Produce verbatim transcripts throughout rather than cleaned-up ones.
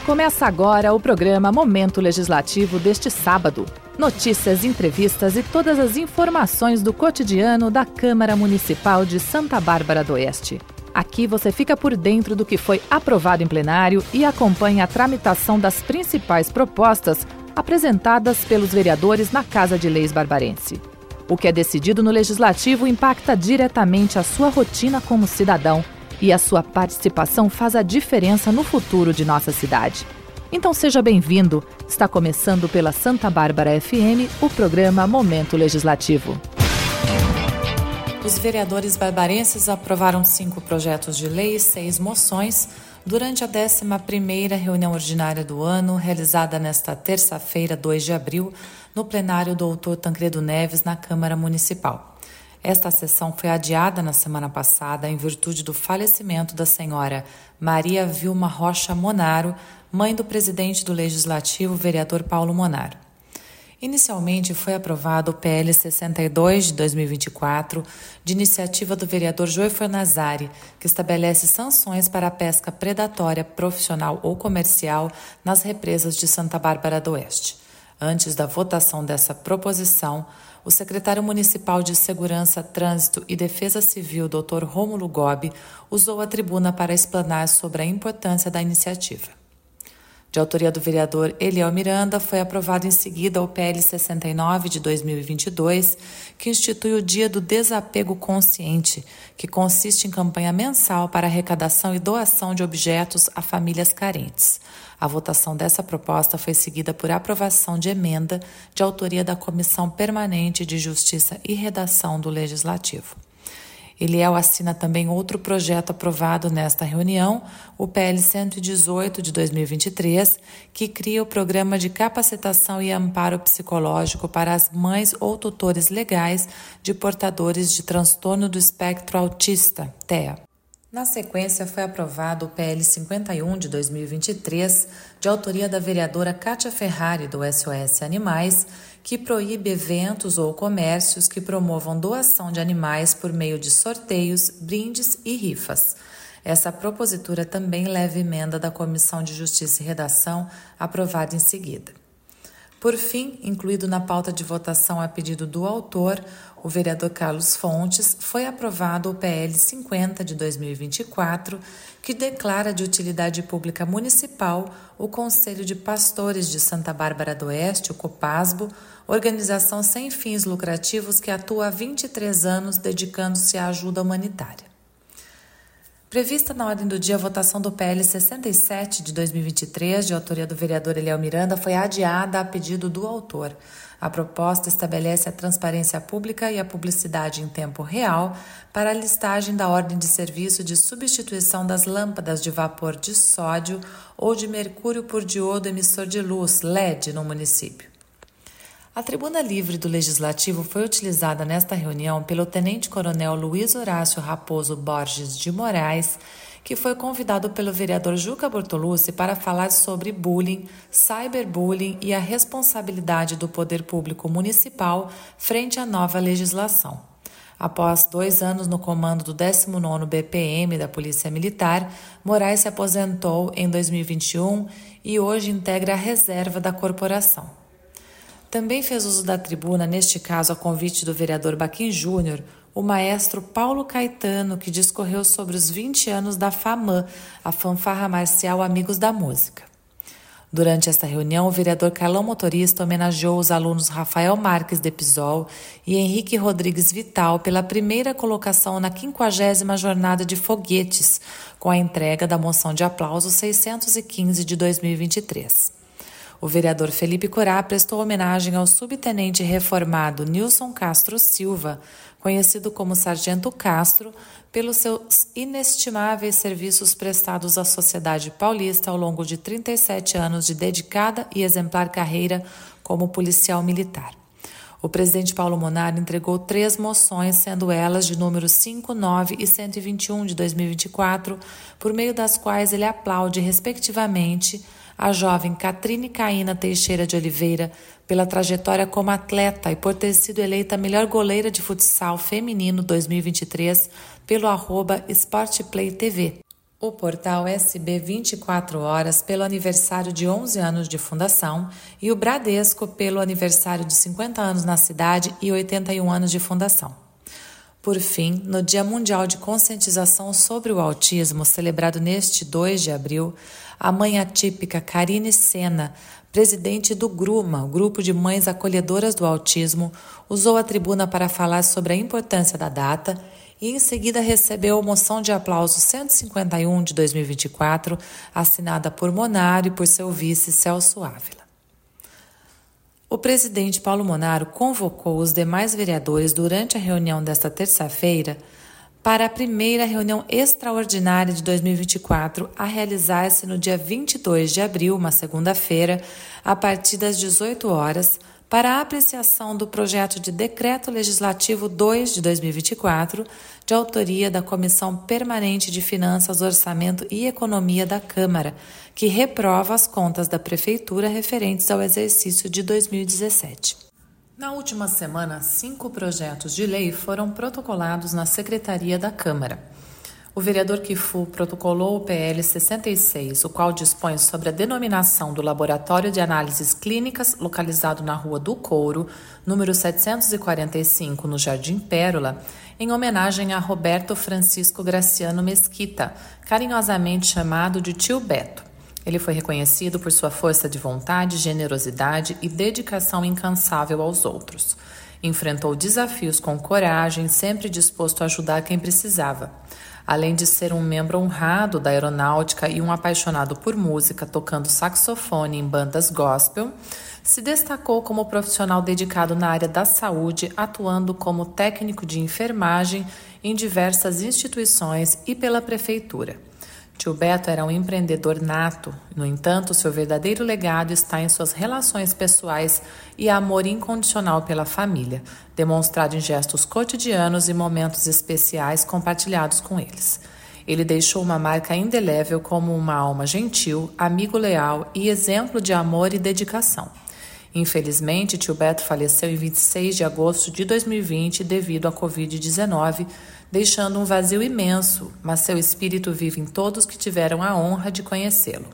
Começa agora o programa Momento Legislativo deste sábado. Notícias, entrevistas e todas as informações do cotidiano da Câmara Municipal de Santa Bárbara do Oeste. Aqui você fica por dentro do que foi aprovado em plenário e acompanha a tramitação das principais propostas apresentadas pelos vereadores na Casa de Leis barbarense. O que é decidido no Legislativo impacta diretamente a sua rotina como cidadão e a sua participação faz a diferença no futuro de nossa cidade. Então seja bem-vindo. Está começando pela Santa Bárbara F M o programa Momento Legislativo. Os vereadores barbarenses aprovaram cinco projetos de lei e seis moções durante a décima primeira reunião ordinária do ano, realizada nesta terça-feira, dois de abril, no plenário doutor Tancredo Neves, na Câmara Municipal. Esta sessão foi adiada na semana passada em virtude do falecimento da senhora Maria Vilma Rocha Monaro, mãe do presidente do Legislativo, vereador Paulo Monaro. Inicialmente foi aprovado o P L sessenta e dois de dois mil e vinte e quatro, de iniciativa do vereador Joey Fornazari, que estabelece sanções para a pesca predatória profissional ou comercial nas represas de Santa Bárbara do Oeste. Antes da votação dessa proposição, o secretário municipal de Segurança, Trânsito e Defesa Civil, doutor Rômulo Gobi, usou a tribuna para explanar sobre a importância da iniciativa. De autoria do vereador Eliel Miranda, foi aprovado em seguida o P L sessenta e nove de dois mil e vinte e dois, que institui o Dia do Desapego Consciente, que consiste em campanha mensal para arrecadação e doação de objetos a famílias carentes. A votação dessa proposta foi seguida por aprovação de emenda de autoria da Comissão Permanente de Justiça e Redação do Legislativo. Eliel assina também outro projeto aprovado nesta reunião, o P L cento e dezoito de dois mil e vinte e três, que cria o Programa de Capacitação e Amparo Psicológico para as mães ou tutores legais de portadores de transtorno do espectro autista, T E A. Na sequência, foi aprovado o P L cinquenta e um de dois mil e vinte e três, de autoria da vereadora Kátia Ferrari, do S O S Animais, que proíbe eventos ou comércios que promovam doação de animais por meio de sorteios, brindes e rifas. Essa propositura também leva emenda da Comissão de Justiça e Redação, aprovada em seguida. Por fim, incluído na pauta de votação a pedido do autor, o vereador Carlos Fontes, foi aprovado o P L cinquenta de dois mil e vinte e quatro, que declara de utilidade pública municipal o Conselho de Pastores de Santa Bárbara do Oeste, o COPASBO, organização sem fins lucrativos que atua há vinte e três anos dedicando-se à ajuda humanitária. Prevista na ordem do dia a votação do P L sessenta e sete de dois mil e vinte e três, de autoria do vereador Eliel Miranda, foi adiada a pedido do autor. A proposta estabelece a transparência pública e a publicidade em tempo real para a listagem da ordem de serviço de substituição das lâmpadas de vapor de sódio ou de mercúrio por diodo emissor de luz, L E D, no município. A tribuna livre do Legislativo foi utilizada nesta reunião pelo Tenente-Coronel Luiz Horácio Raposo Borges de Moraes, que foi convidado pelo vereador Juca Bortolucci para falar sobre bullying, cyberbullying e a responsabilidade do poder público municipal frente à nova legislação. Após dois anos no comando do décimo nono B P M da Polícia Militar, Moraes se aposentou em dois mil e vinte e um e hoje integra a reserva da corporação. Também fez uso da tribuna, neste caso a convite do vereador Baquim Júnior, o maestro Paulo Caetano, que discorreu sobre os vinte anos da FAMAN, a Fanfarra Marcial Amigos da Música. Durante esta reunião, o vereador Carlão Motorista homenageou os alunos Rafael Marques de Pisol e Henrique Rodrigues Vital pela primeira colocação na quinquagésima Jornada de Foguetes, com a entrega da moção de aplauso seiscentos e quinze de dois mil e vinte e três. O vereador Felipe Corá prestou homenagem ao subtenente reformado Nilson Castro Silva, conhecido como Sargento Castro, pelos seus inestimáveis serviços prestados à sociedade paulista ao longo de trinta e sete anos de dedicada e exemplar carreira como policial militar. O presidente Paulo Monaro entregou três moções, sendo elas de números cinco, nove e cento e vinte e um de dois mil e vinte e quatro, por meio das quais ele aplaude, respectivamente, a jovem Catrine Caína Teixeira de Oliveira pela trajetória como atleta e por ter sido eleita a melhor goleira de futsal feminino dois mil e vinte e três pelo arroba Sportplay T V. O portal S B vinte e quatro horas pelo aniversário de onze anos de fundação e o Bradesco pelo aniversário de cinquenta anos na cidade e oitenta e um anos de fundação. Por fim, no Dia Mundial de Conscientização sobre o Autismo, celebrado neste dois de abril, a mãe atípica Karine Sena, presidente do GRUMA, o Grupo de Mães Acolhedoras do Autismo, usou a tribuna para falar sobre a importância da data e em seguida recebeu a moção de aplauso cento e cinquenta e um de dois mil e vinte e quatro, assinada por Monaro e por seu vice Celso Ávila. O presidente Paulo Monaro convocou os demais vereadores durante a reunião desta terça-feira para a primeira reunião extraordinária de dois mil e vinte e quatro, a realizar-se no dia vinte e dois de abril, uma segunda-feira, a partir das dezoito horas, para a apreciação do projeto de Decreto Legislativo dois de dois mil e vinte e quatro, de autoria da Comissão Permanente de Finanças, Orçamento e Economia da Câmara, que reprova as contas da Prefeitura referentes ao exercício de dois mil e dezessete. Na última semana, cinco projetos de lei foram protocolados na Secretaria da Câmara. O vereador Kifu protocolou o P L sessenta e seis, o qual dispõe sobre a denominação do Laboratório de Análises Clínicas, localizado na Rua do Couro, número setecentos e quarenta e cinco, no Jardim Pérola, em homenagem a Roberto Francisco Graciano Mesquita, carinhosamente chamado de Tio Beto. Ele foi reconhecido por sua força de vontade, generosidade e dedicação incansável aos outros. Enfrentou desafios com coragem, sempre disposto a ajudar quem precisava. Além de ser um membro honrado da aeronáutica e um apaixonado por música, tocando saxofone em bandas gospel, se destacou como profissional dedicado na área da saúde, atuando como técnico de enfermagem em diversas instituições e pela prefeitura. Tio Beto era um empreendedor nato, no entanto, seu verdadeiro legado está em suas relações pessoais e amor incondicional pela família, demonstrado em gestos cotidianos e momentos especiais compartilhados com eles. Ele deixou uma marca indelével como uma alma gentil, amigo leal e exemplo de amor e dedicação. Infelizmente, Tio Beto faleceu em vinte e seis de agosto de dois mil e vinte devido à covid dezenove, deixando um vazio imenso, mas seu espírito vive em todos que tiveram a honra de conhecê-lo.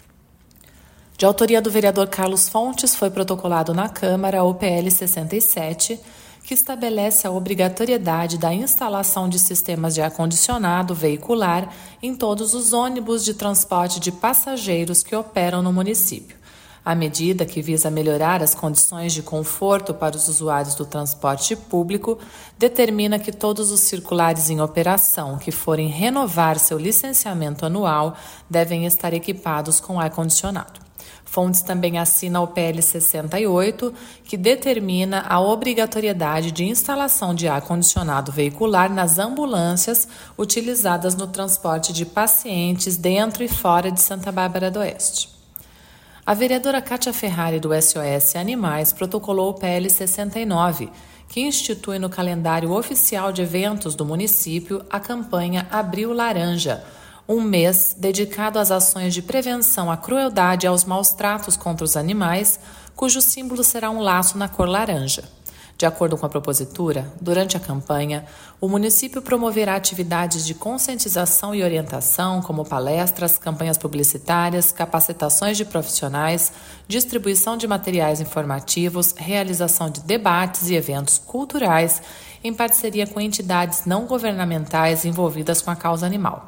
De autoria do vereador Carlos Fontes, foi protocolado na Câmara o P L sessenta e sete, que estabelece a obrigatoriedade da instalação de sistemas de ar-condicionado veicular em todos os ônibus de transporte de passageiros que operam no município. A medida, que visa melhorar as condições de conforto para os usuários do transporte público, determina que todos os circulares em operação que forem renovar seu licenciamento anual devem estar equipados com ar-condicionado. Fontes também assina o P L sessenta e oito, que determina a obrigatoriedade de instalação de ar-condicionado veicular nas ambulâncias utilizadas no transporte de pacientes dentro e fora de Santa Bárbara do Oeste. A vereadora Kátia Ferrari, do S O S Animais, protocolou o P L sessenta e nove, que institui no calendário oficial de eventos do município a campanha Abril Laranja, um mês dedicado às ações de prevenção à crueldade e aos maus tratos contra os animais, cujo símbolo será um laço na cor laranja. De acordo com a propositura, durante a campanha, o município promoverá atividades de conscientização e orientação, como palestras, campanhas publicitárias, capacitações de profissionais, distribuição de materiais informativos, realização de debates e eventos culturais, em parceria com entidades não governamentais envolvidas com a causa animal.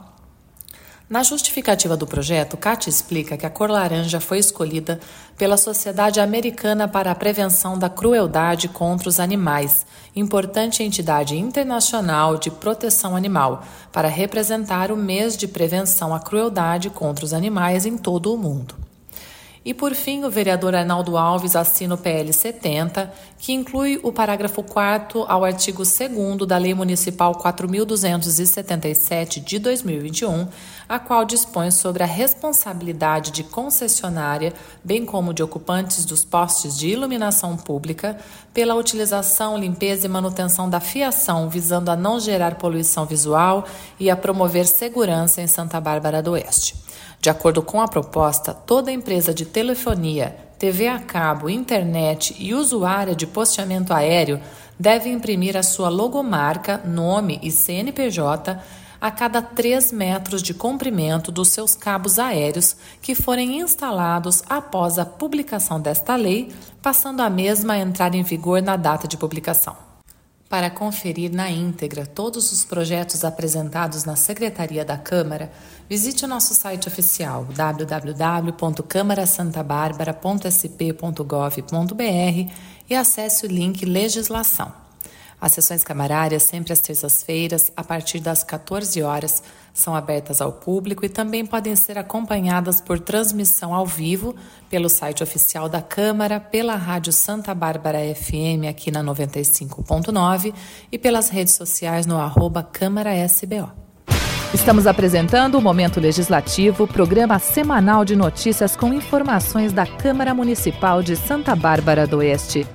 Na justificativa do projeto, Kátia explica que a cor laranja foi escolhida pela Sociedade Americana para a Prevenção da Crueldade contra os Animais, importante entidade internacional de proteção animal, para representar o mês de prevenção à crueldade contra os animais em todo o mundo. E, por fim, o vereador Arnaldo Alves assina o P L setenta, que inclui o parágrafo quarto ao artigo segundo da Lei Municipal quatro mil duzentos e setenta e sete de dois mil e vinte e um, a qual dispõe sobre a responsabilidade de concessionária, bem como de ocupantes dos postes de iluminação pública, pela utilização, limpeza e manutenção da fiação, visando a não gerar poluição visual e a promover segurança em Santa Bárbara do Oeste. De acordo com a proposta, toda empresa de telefonia, T V a cabo, internet e usuária de posteamento aéreo deve imprimir a sua logomarca, nome e C N P J, a cada três metros de comprimento dos seus cabos aéreos que forem instalados após a publicação desta lei, passando a mesma a entrar em vigor na data de publicação. Para conferir na íntegra todos os projetos apresentados na Secretaria da Câmara, visite o nosso site oficial w w w ponto câmara santa bárbara ponto s p ponto gov ponto b r e acesse o link Legislação. As sessões camarárias, sempre às terças-feiras, a partir das quatorze horas, são abertas ao público e também podem ser acompanhadas por transmissão ao vivo pelo site oficial da Câmara, pela Rádio Santa Bárbara F M aqui na noventa e cinco ponto nove e pelas redes sociais no arroba Câmara S B O. Estamos apresentando o Momento Legislativo, programa semanal de notícias com informações da Câmara Municipal de Santa Bárbara do Oeste.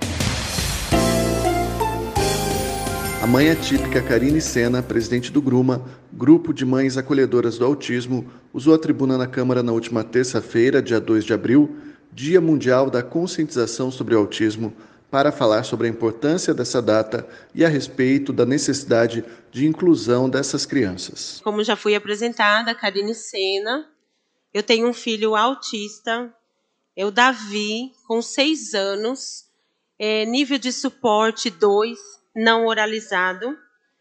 A mãe atípica Karine Sena, presidente do GRUMA, Grupo de Mães Acolhedoras do Autismo, usou a tribuna na Câmara na última terça-feira, dia dois de abril, Dia Mundial da Conscientização sobre o Autismo, para falar sobre a importância dessa data e a respeito da necessidade de inclusão dessas crianças. Como já fui apresentada, Karine Sena, eu tenho um filho autista, é o Davi, com seis anos, é, nível de suporte dois, não oralizado,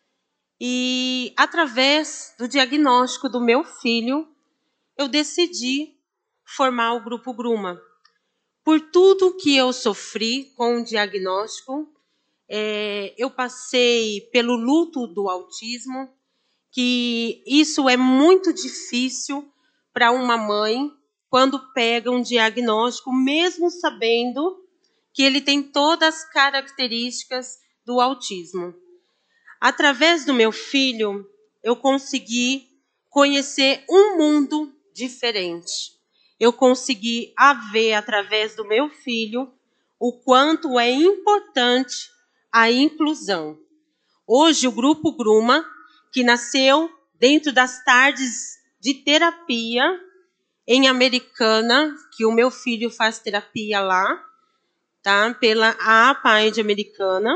e através do diagnóstico do meu filho, eu decidi formar o Grupo GRUMA. Por tudo que eu sofri com o diagnóstico, é, eu passei pelo luto do autismo, que isso é muito difícil para uma mãe quando pega um diagnóstico, mesmo sabendo que ele tem todas as características do autismo. Através do meu filho, eu consegui conhecer um mundo diferente. Eu consegui ver, através do meu filho, o quanto é importante a inclusão. Hoje, o Grupo GRUMA, que nasceu dentro das tardes de terapia em Americana, que o meu filho faz terapia lá, tá? Pela A P A I D Americana,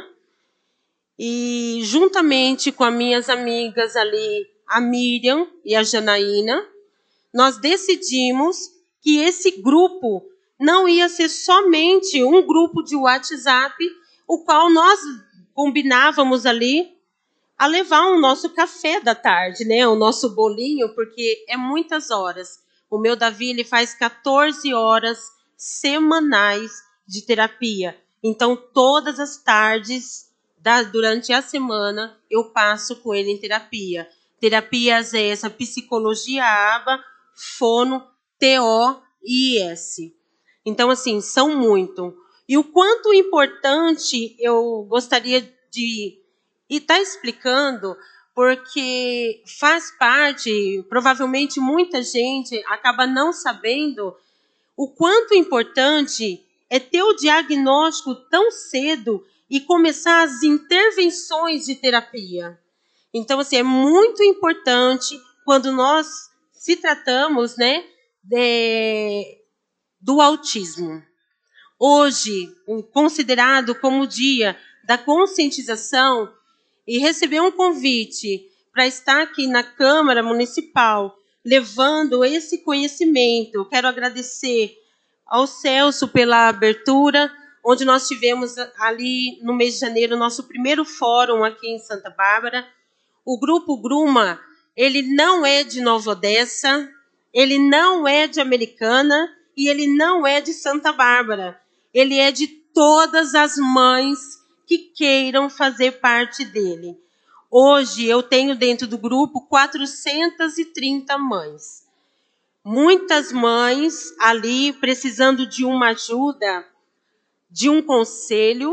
e juntamente com as minhas amigas ali, a Miriam e a Janaína, nós decidimos que esse grupo não ia ser somente um grupo de WhatsApp, o qual nós combinávamos ali a levar o nosso café da tarde, né? O nosso bolinho, porque é muitas horas. O meu Davi, ele faz quatorze horas semanais de terapia. Então, todas as tardes, da, durante a semana, eu passo com ele em terapia. Terapias é essa, psicologia, aba, fono, T O e I S. Então, assim, são muito. E o quanto importante eu gostaria de estar explicando, porque faz parte, provavelmente muita gente acaba não sabendo o quanto importante é ter o diagnóstico tão cedo e começar as intervenções de terapia. Então, assim, é muito importante quando nós se tratamos, né, de, do autismo. Hoje, considerado como o dia da conscientização, e receber um convite para estar aqui na Câmara Municipal, levando esse conhecimento. Eu quero agradecer ao Celso pela abertura, onde nós tivemos ali no mês de janeiro nosso primeiro fórum aqui em Santa Bárbara. O Grupo GRUMA, ele não é de Nova Odessa, ele não é de Americana e ele não é de Santa Bárbara. Ele é de todas as mães que queiram fazer parte dele. Hoje eu tenho dentro do grupo quatrocentas e trinta mães. Muitas mães ali precisando de uma ajuda, de um conselho,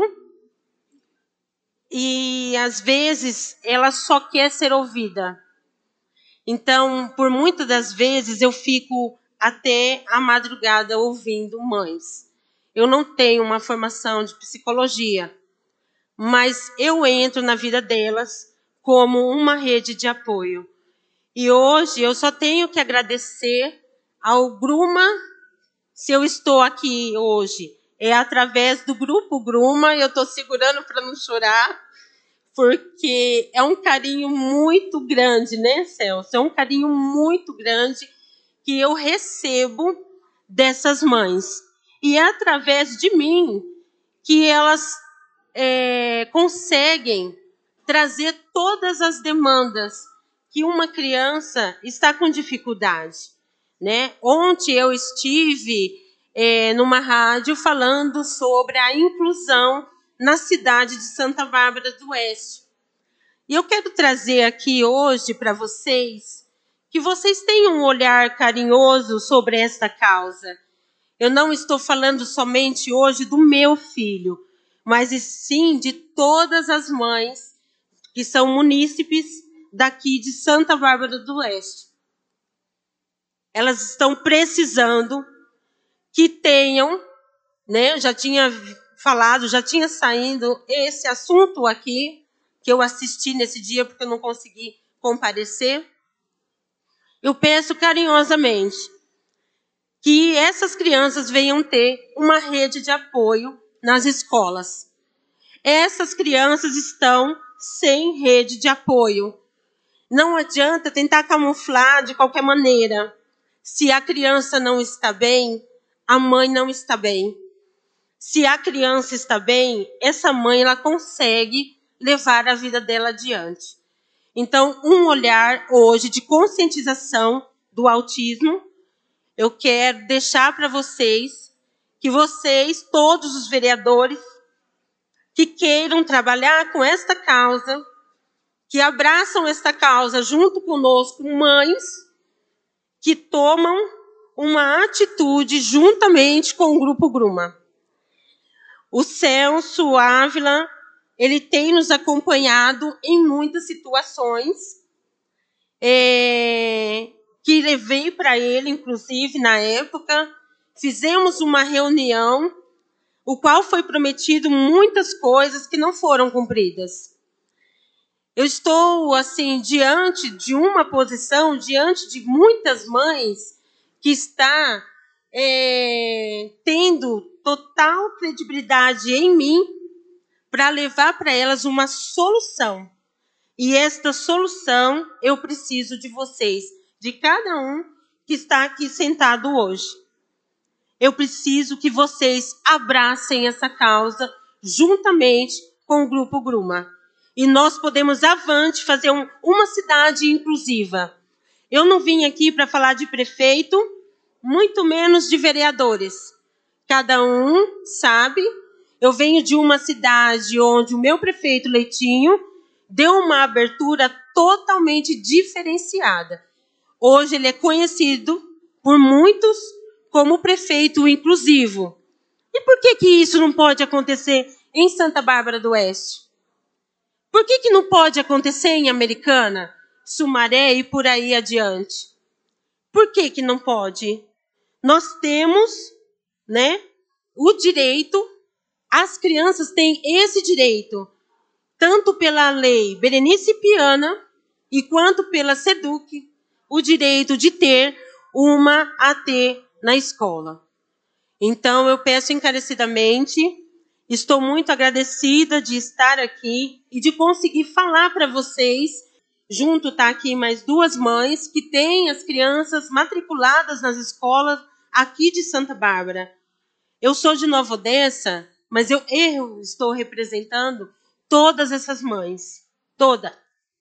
e às vezes ela só quer ser ouvida. Então, por muitas das vezes eu fico até a madrugada ouvindo mães. Eu não tenho uma formação de psicologia, mas eu entro na vida delas como uma rede de apoio. E hoje eu só tenho que agradecer ao GRUMA. Se eu estou aqui hoje, é através do Grupo GRUMA, eu estou segurando para não chorar. porque é um carinho muito grande, né, Celso? É um carinho muito grande que eu recebo dessas mães. E é através de mim que elas é, conseguem trazer todas as demandas que uma criança está com dificuldade, né? Ontem eu estive é, numa rádio falando sobre a inclusão na cidade de Santa Bárbara do Oeste. E eu quero trazer aqui hoje para vocês que vocês tenham um olhar carinhoso sobre esta causa. Eu não estou falando somente hoje do meu filho, mas sim de todas as mães que são munícipes daqui de Santa Bárbara do Oeste. Elas estão precisando que tenham, né, eu já tinha falado, já tinha saído esse assunto aqui, que eu assisti nesse dia porque eu não consegui comparecer. Eu peço carinhosamente que essas crianças venham ter uma rede de apoio nas escolas. Essas crianças estão sem rede de apoio. Não adianta tentar camuflar de qualquer maneira. Se a criança não está bem, a mãe não está bem. Se a criança está bem, essa mãe ela consegue levar a vida dela adiante. Então, um olhar hoje de conscientização do autismo, eu quero deixar para vocês que vocês, todos os vereadores, que queiram trabalhar com esta causa, que abraçam esta causa junto conosco, mães que tomam uma atitude juntamente com o Grupo Gruma. O Celso Ávila, ele tem nos acompanhado em muitas situações, é, que levei para ele, inclusive, na época, fizemos uma reunião, o qual foi prometido muitas coisas que não foram cumpridas. Eu estou, assim, diante de uma posição, diante de muitas mães que está é, tendo total credibilidade em mim para levar para elas uma solução. E esta solução eu preciso de vocês, de cada um que está aqui sentado hoje. Eu preciso que vocês abracem essa causa juntamente com o Grupo Gruma. E nós podemos, avante, fazer um, uma cidade inclusiva. Eu não vim aqui para falar de prefeito, muito menos de vereadores. Cada um sabe, eu venho de uma cidade onde o meu prefeito Leitinho deu uma abertura totalmente diferenciada. Hoje ele é conhecido por muitos como prefeito inclusivo. E por que que isso não pode acontecer em Santa Bárbara do Oeste? Por que que não pode acontecer em Americana, Sumaré e por aí adiante? Por que que não pode? Nós temos, né, o direito, as crianças têm esse direito, tanto pela lei Berenice Piana e quanto pela SEDUC, o direito de ter uma A T na escola. Então, eu peço encarecidamente, estou muito agradecida de estar aqui e de conseguir falar para vocês, junto está aqui mais duas mães que têm as crianças matriculadas nas escolas aqui de Santa Bárbara. Eu sou de Nova Odessa, mas eu, eu estou representando todas essas mães, toda,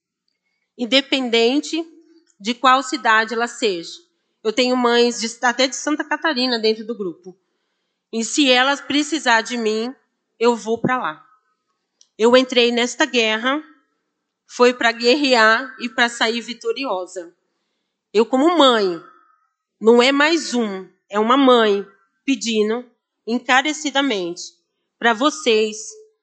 independente de qual cidade ela seja. Eu tenho mães de, até de Santa Catarina dentro do grupo. E se elas precisar de mim, eu vou para lá. Eu entrei nesta guerra, foi para guerrear e para sair vitoriosa. Eu, como mãe, não é mais um, é uma mãe pedindo encarecidamente para vocês,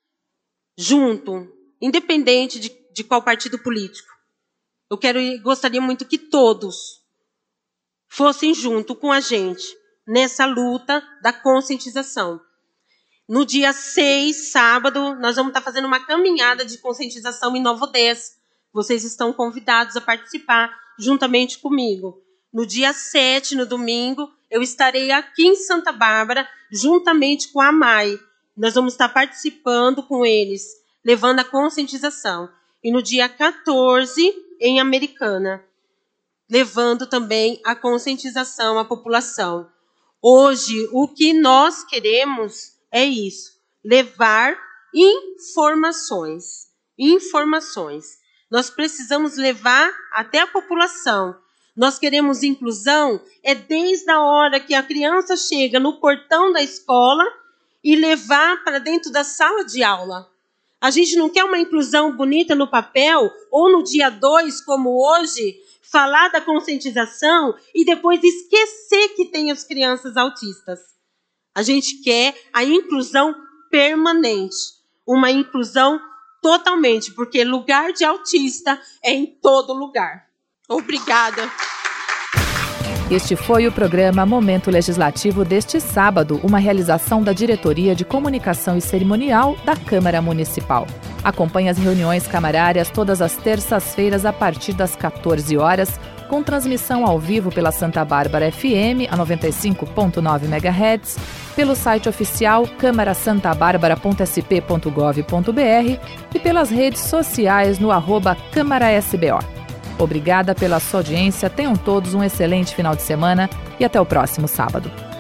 junto, independente de, de qual partido político. Eu quero, gostaria muito que todos fossem junto com a gente nessa luta da conscientização. No dia seis, sábado, nós vamos estar fazendo uma caminhada de conscientização em Nova Odessa. Vocês estão convidados a participar juntamente comigo. No dia sete, no domingo, eu estarei aqui em Santa Bárbara, juntamente com a M A I. Nós vamos estar participando com eles, levando a conscientização. E no dia quatorze, em Americana, levando também a conscientização à população. Hoje, o que nós queremos é isso, levar informações. Informações. Nós precisamos levar até a população. Nós queremos inclusão, é desde a hora que a criança chega no portão da escola e levar para dentro da sala de aula. A gente não quer uma inclusão bonita no papel, ou no dia dois, como hoje, falar da conscientização e depois esquecer que tem as crianças autistas. A gente quer a inclusão permanente, uma inclusão totalmente, porque lugar de autista é em todo lugar. Obrigada. Este foi o programa Momento Legislativo deste sábado, uma realização da Diretoria de Comunicação e Cerimonial da Câmara Municipal. Acompanhe as reuniões camarárias todas as terças-feiras a partir das quatorze horas, com transmissão ao vivo pela Santa Bárbara F M, a noventa e cinco ponto nove megahertz, pelo site oficial câmara santa bárbara ponto s p ponto gov ponto b r e pelas redes sociais no arroba Câmara S B O. Obrigada pela sua audiência, tenham todos um excelente final de semana e até o próximo sábado.